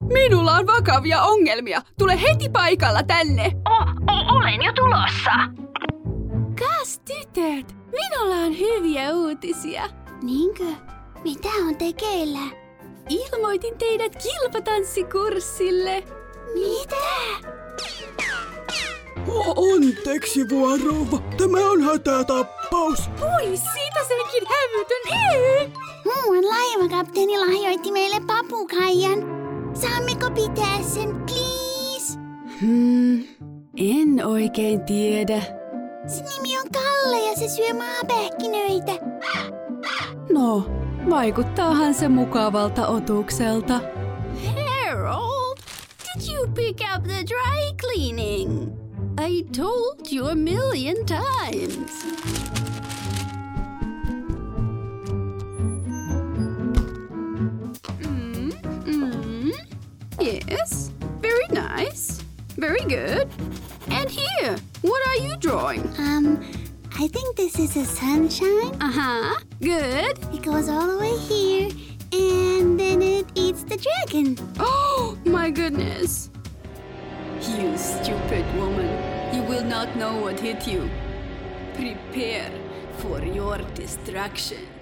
Minulla on vakavia ongelmia. Tule heti paikalla tänne. Olen jo tulossa. Kas tytöt, minulla on hyviä uutisia. Niinkö? Mitä on tekeillä? Ilmoitin teidät kilpatanssikurssille. Mitä? Anteeksi, vuorova. Tämä on hätätapaus. Pois siitä senkin hävytön. Muuan laivakapteeni lahjoitti meille papukaijan. Saammeko pitää sen, please? En oikein tiedä. Sen nimi on Kalle ja se syö maapähkinöitä. No, vaikuttaahan se mukavalta otukselta. Harold, did you pick up the dry cleaning? I told you a million times. Yes, very nice. Very good. And here, what are you drawing? I think this is a sunshine. Uh-huh, good. It goes all the way here, and then it eats the dragon. Oh, my goodness. You stupid woman. You will not know what hit you. Prepare for your destruction.